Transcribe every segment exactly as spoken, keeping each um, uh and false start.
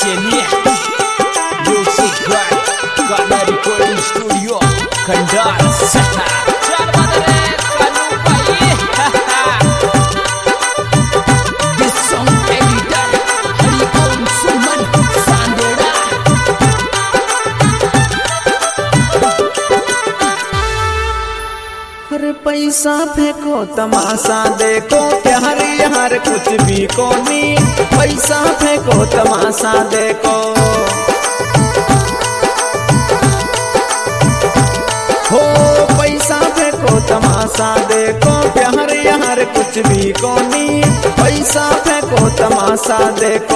Senia Music by Karna Recording Studio Kandal Saha Charmadare Kanu Pai This song editor Hari Om Suman Sandera अरे पैसा फेंको तमाशा देखो प्यार यार कुछ भी कोनी। पैसा फेंको तमाशा देखो हो पैसा फेंको तमाशा देखो प्यार यार कुछ भी कोनी। पैसा फेंको तमाशा देखो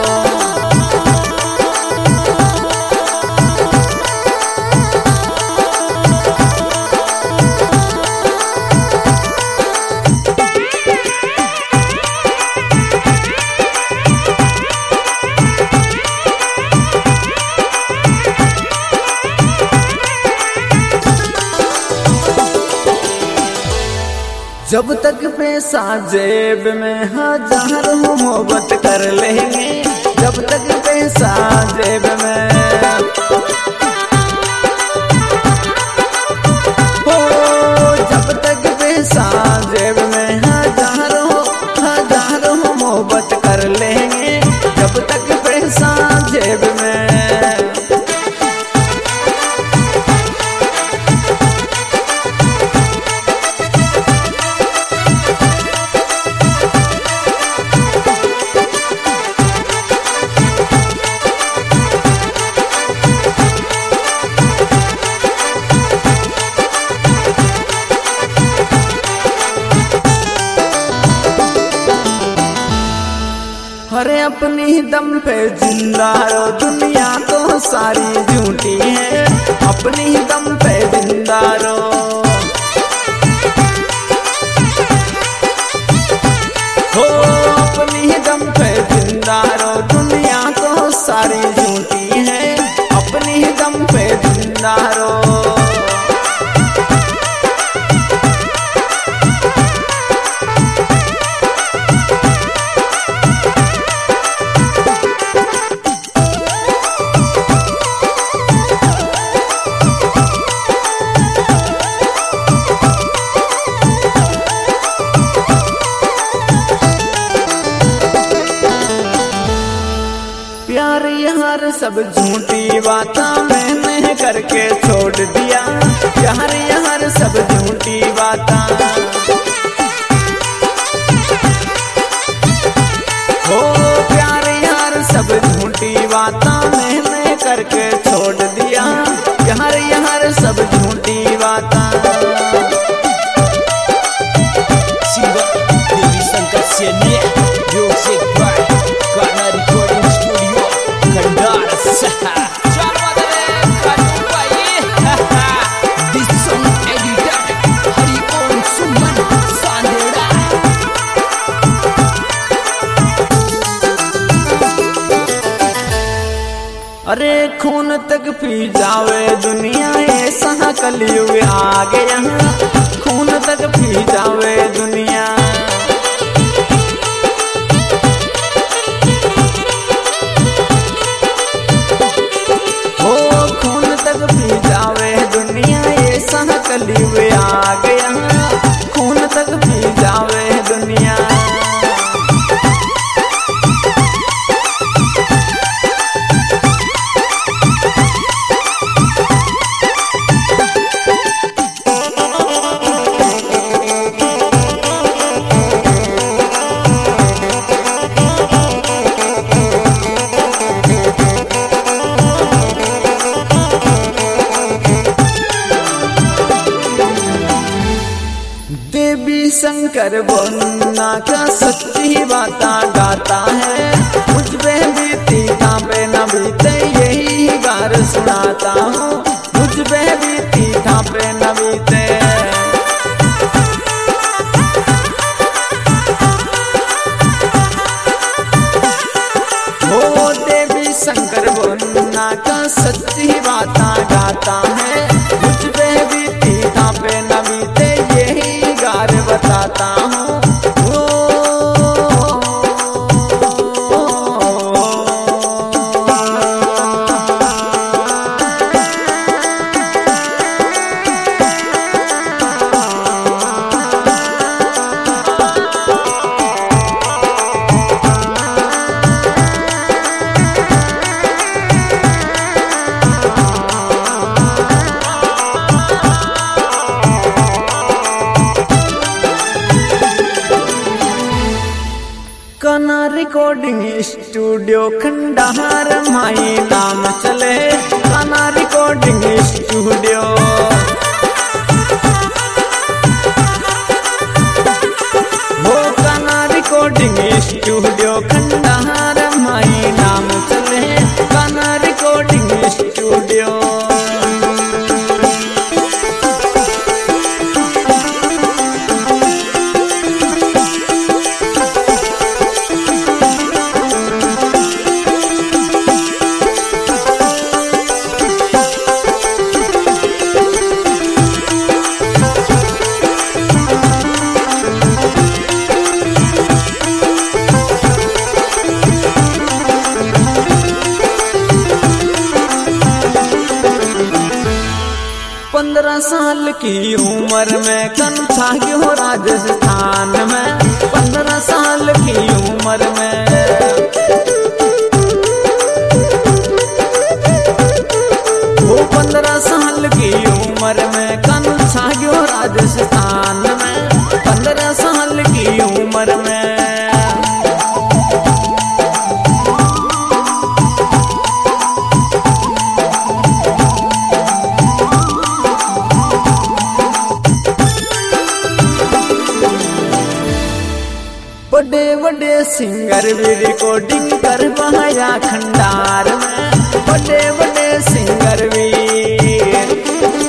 जब तक पैसा जेब में हजार मोहब्बत कर लेंगे। जब तक पैसा जेब में हो जब तक पैसा जेब में हजारों हजारों मोहब्बत कर लेंगे। जब तक पैसा जेब में अरे अपनी दम पे जिंदा रहो दुनिया तो सारी झूठी है। अपनी दम पे जिंदा रहो हो अपनी दम पे जिंदा रहो दुनिया तो सारी झूठी है। अपनी दम पे जिंदा रहो प्यार यार सब झूठी बातें मैंने करके छोड़ दिया। प्यार यार सब झूठी बातें हो प्यार यार सब झूठी बातें मैंने करके छोड़ दिया। प्यार यार सब झूठी बातें Singer Devi Shankar Senia Music by Karna Recording Studio Kandal Saha Charmadare Kanu Pai This song editor Hari Om Suman Sandera अरे खून तक पी जावे दुनिया ऐसा कलयुग आ गया। खून तक पी जावे दुनिया हो खून तक पी जावे दुनिया ऐसा कलयुग आ गया। खून तक पी जावे दुनिया देवी शंकर बोलना का सच्ची बाता गाता है। मुझ पे बीती पे न बीते यही गार सुनाता हूँ। मुझ पे बीती पे न बीते हो देवी शंकर बोलना का सच्ची बाता गाता है। मुझ पे बीती पे न बीते यही गार बताता हूँ। ओ, ओ, ओ, ओ, ओ, रिकॉर्डिंग स्टूडियो खंडार माई नाम चले, कान्हा रिकॉर्डिंग स्टूडियो। वो कान्हा रिकॉर्डिंग स्टूडियो खंडार माई नाम चले, कान्हा रिकॉर्डिंग स्टूडियो। पंद्रह साल की उम्र में कंठा हो राजस्थान में, पंद्रह साल की उम्र में। वो पंद्रह साल की उम्र में कंठा हो राजस्थान में, पंद्रह साल की उम्र में। बड़े बड़े सिंगर भी रिकॉर्डिंग करवाया खंडार में, बड़े बड़े सिंगर भी।